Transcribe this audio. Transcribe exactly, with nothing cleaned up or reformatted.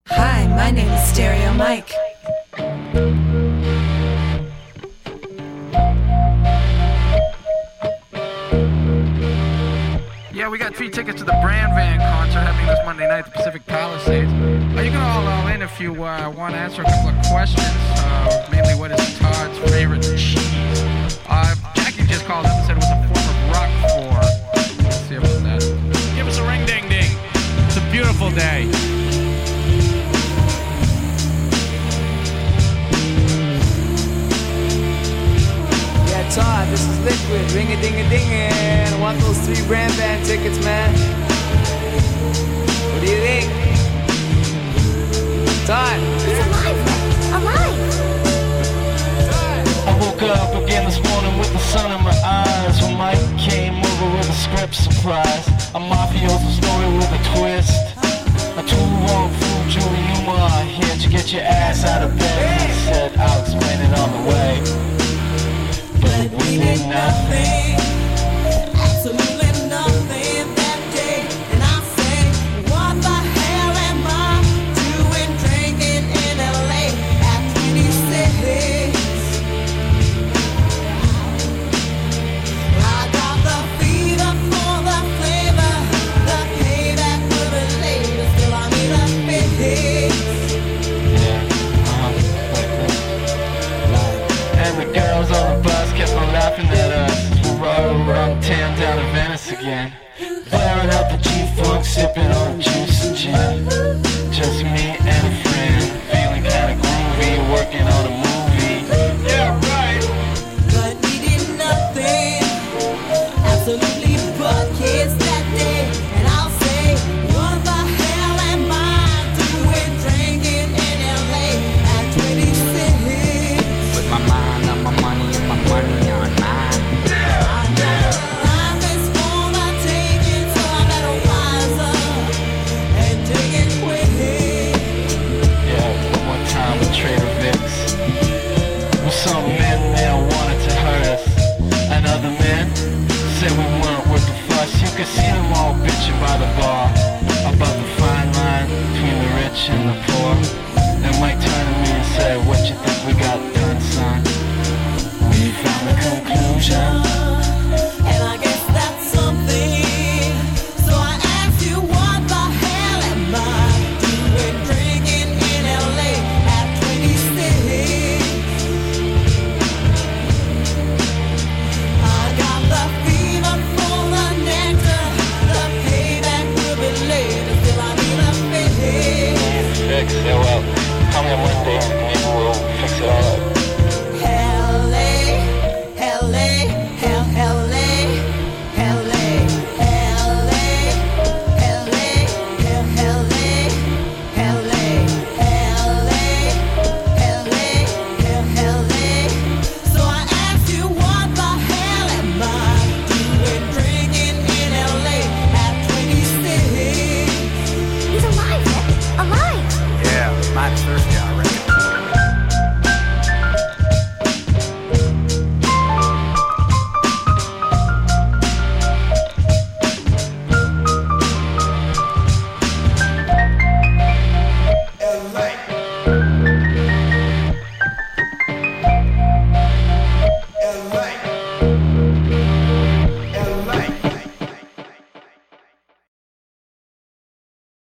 Hi, my name is Stereo Mike. Yeah, we got free tickets to the Brand Van concert happening this Monday night at the Pacific Palisades. Uh, you can all all in if you uh, want to answer a couple of questions. Uh, mainly, what is Todd's favorite cheese? Uh, Jackie just called up and said it was a form of Roquefort. Let's see about that. Give us a ring ding ding. It's a beautiful day. Yeah, Todd, this is Liquid. Ring a ding a ding and I want those three Brand Van tickets, man. What do you think? Todd. He's alive! Alive! I woke up again this morning with the sun in my eyes when Mike came over with a script surprise. A mafioso story with a twist. A two-wrong fool, Julie Newmar, here to get your ass out of bed. He said, I'll explain it on the way. But we did nothing, absolutely nothing that day. And I say, what the hell am I doing drinking in L A at twenty-six? I got the fever for the flavor, the payback will be later. Still I need a fix. yeah, uh-huh, like this. And the girls on the bus kept on laughing at us. We rode around town down to Venice again, blaring out the G-Funk, sipping on juice and gin. Just me and a friend, feeling kinda groovy, working on a movie. Yeah, right. But we did nothing, absolutely but kids that day. And I'll say, what the hell am I doing drinking in L A at twenty-six? With my mind on my money and my money on mine. I know life is for the taking, so I better wise up and take it quick. Yeah, one more time with Trader Vic's. Well, some men there wanted to hurt us, and other men said we weren't worth the fuss. You could see them all bitching by the bar about the fine line between the rich and the poor. And Mike turned to me and said, what you think we got done, son? We found the conclusion. And I guess that's something. So I asked you, what the hell am I doing drinking in L A at twenty-six? I got the fever for the nectar, the payback will be later. Still I need a fix. Fix, yeah, well, call me on Monday and maybe we'll fix it all up.